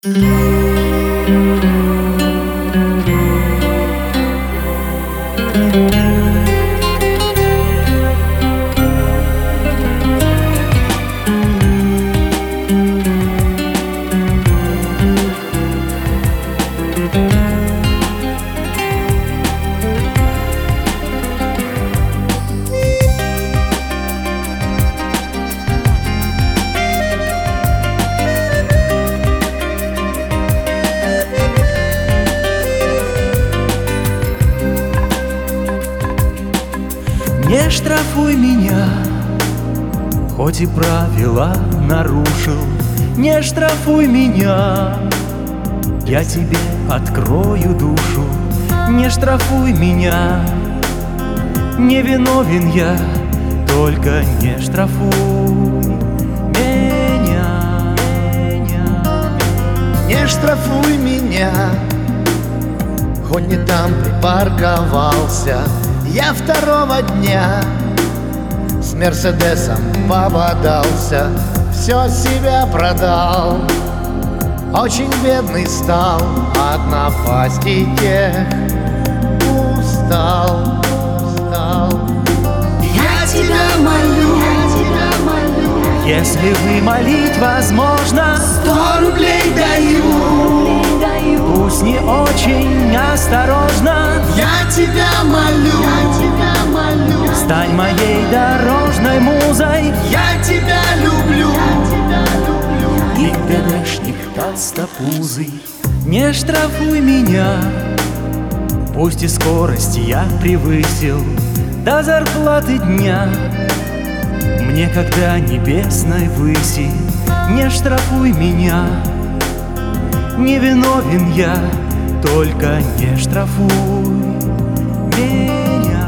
Не штрафуй меня, хоть и правила нарушил. Не штрафуй меня, я тебе открою душу. Не штрафуй меня, не виновен я, только не штрафуй меня. Не штрафуй меня, хоть не там припарковался. Я второго дня с Мерседесом пободался, все себя продал, очень бедный стал, от напасти тех устал. Я тебя молю, если вы молить возможно, 100 рублей даю. Пусть не очень осторожно, Я тебя молю, стань моей дорожной музой. я тебя люблю. И ГДшник толстопузый. Не штрафуй меня, пусть и скорость я превысил до зарплаты дня. Мне когда небесной выси. Не штрафуй меня, не виновен я, только не штрафуй меня.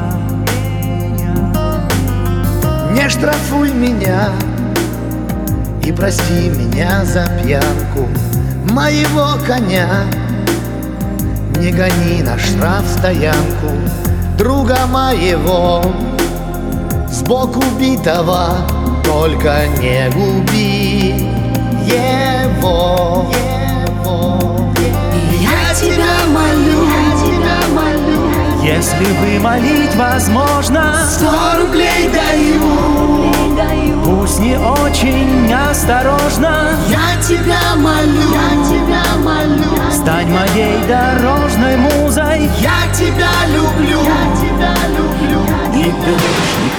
Не штрафуй меня и прости меня за пьянку моего коня. Не гони на штрафстоянку друга моего, сбоку битого, только не губи его. Я тебя молю, Если вы молить возможно, 100 рублей даю. пусть не очень осторожно, Я тебя молю, стань моей дорожной музой. я тебя люблю. И ГДшник